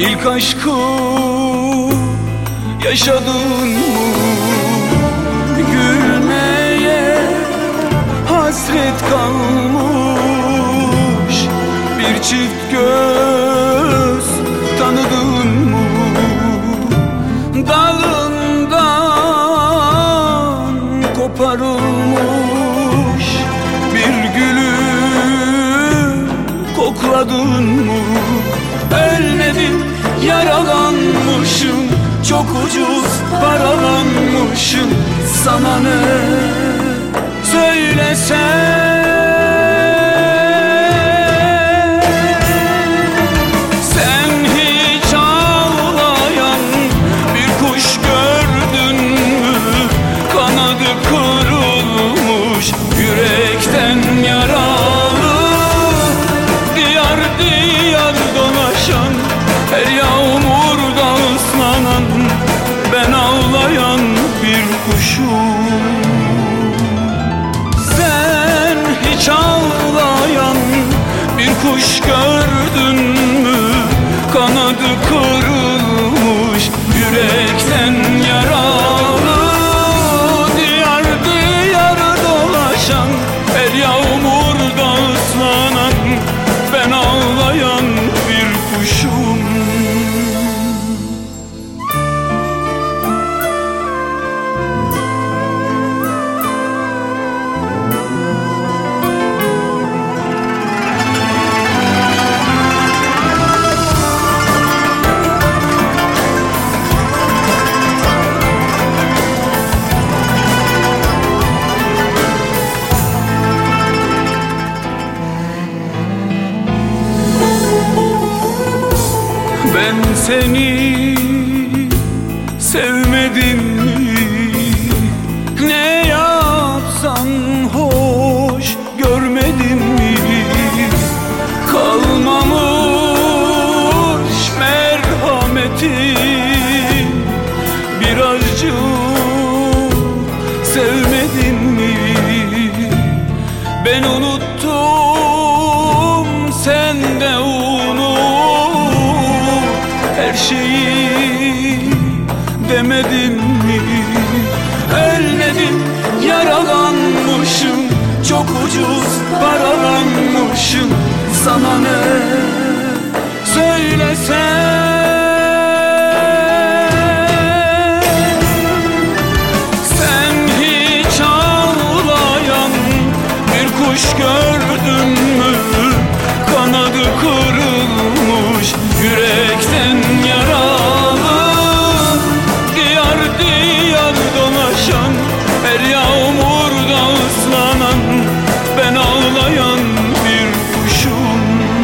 İlk aşkı yaşadın mı? Gülmeye hasret kalmış bir çift göz tanıdın mı? Dalından koparılmış bir gülü kokladın mı? Ölmedim, yaralanmışım, çok ucuz paralanmışım. Sana ne söylesem? Sen hiç ağlayan bir kuş gördün mü? Kanadı kırılmış, yürekten yaralı, diyar diyar dolaşan, her yağmurda ıslanan, ben ağlayan bir kuşum. Sen hiç ağlayan bir kuş gördün mü? Kanadı kırılmış, yürekten yaralı, diyar diyar dolaşan, her yağmurda ıslanan, ben ağlayan bir kuşum. Ben seni sevmedim mi? Ne yapsan hoş görmedim mi? Kalmamış merhametim, birazcık sevmedim mi? Ben unuttum, sen de her şeyi demedim mi? Ölmedim, yaralanmışım, çok ucuz paralanmışım. Sana ne söylesem? Sen hiç ağlayan bir kuş gördün mü? Kanadı kırılmış, yürekten yaralı, diyar diyar dolaşan, her yağmurda ıslanan, ben ağlayan bir kuşum.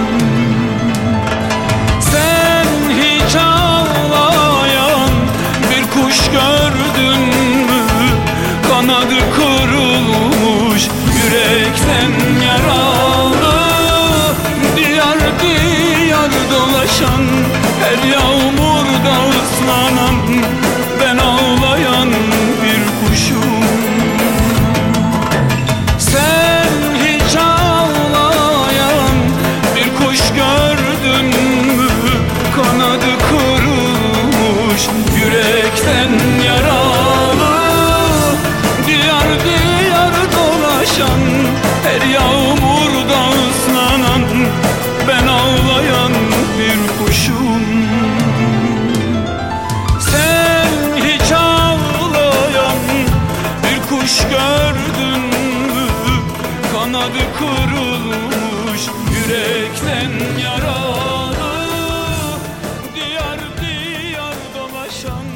Sen hiç ağlayan bir kuş gördün mü? Kanadı kırılmış, yürekten yaralı, diyar diyar dolaşan, her yağmurda ıslanan, ben ağlayan bir kuşum. Sen hiç ağlayan bir kuş gördün mü? Kanadı kırılmış, yürekten yaralı, diyar diyar dolaşan, her yağmurda ıslanan, ben ağlayan bir kuşum. Sen hiç ağlayan bir kuş gördün mü? Kanadı kırılmış, yürekten yaralı, diyar diyar dolaşan,